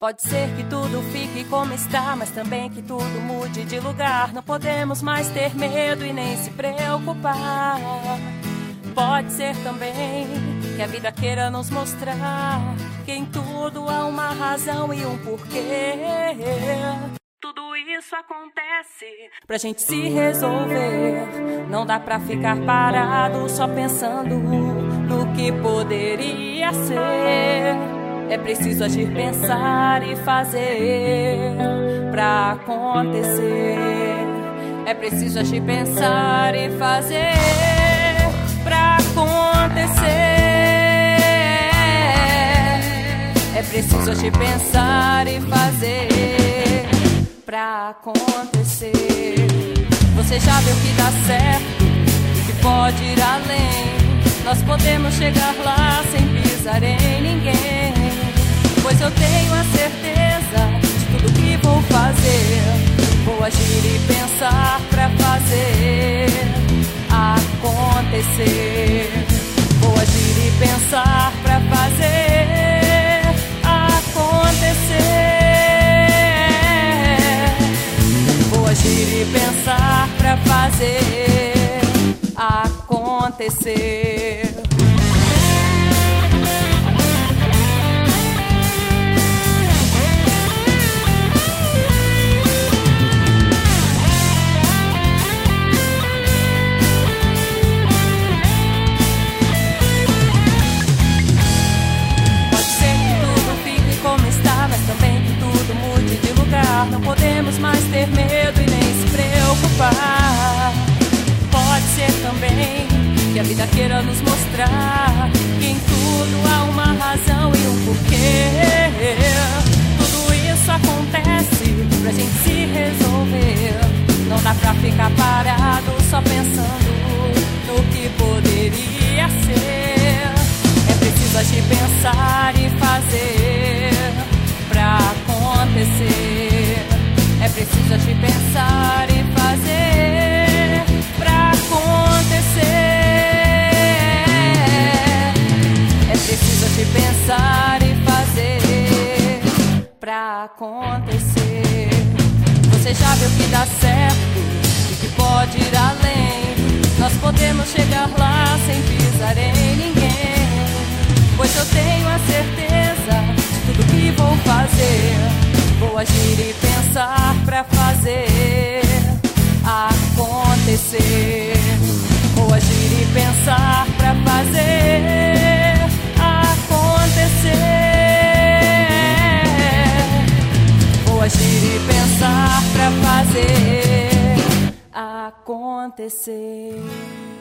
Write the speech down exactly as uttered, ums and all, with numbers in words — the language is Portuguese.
Pode ser que tudo fique como está, mas também que tudo mude de lugar. Não podemos mais ter medo e nem se preocupar. Pode ser também que a vida queira nos mostrar que em tudo há uma razão e um porquê. Tudo isso acontece pra gente se resolver. Não dá pra ficar parado só pensando no que poderia ser. É preciso agir, pensar e fazer pra acontecer. É preciso agir, pensar e fazer pra acontecer. É preciso agir, pensar e fazer pra acontecer. Você já viu que dá certo e que pode ir além. Nós podemos chegar lá sem pisar em ninguém. Pois eu tenho a certeza de tudo que vou fazer. Vou agir e pensar pra fazer acontecer. Vou agir e pensar pra fazer acontecer. Vou agir e pensar pra fazer acontecer. Não podemos mais ter medo e nem se preocupar. Pode ser também que a vida queira nos mostrar que em tudo há uma razão e um porquê. Tudo isso acontece pra gente se resolver. Não dá pra ficar parado só pensando no que poderia ser. É preciso agir, pensar e fazer pra acontecer. É preciso agir, pensar e fazer pra acontecer. É preciso agir, pensar e fazer pra acontecer. Você já viu que dá certo e que pode ir além. Nós podemos chegar lá sem pisar em ninguém. Pois eu tenho a certeza de tudo que vou fazer. Vou agir e pensar pra fazer acontecer. Vou agir e pensar pra fazer acontecer. Vou agir e pensar pra fazer acontecer.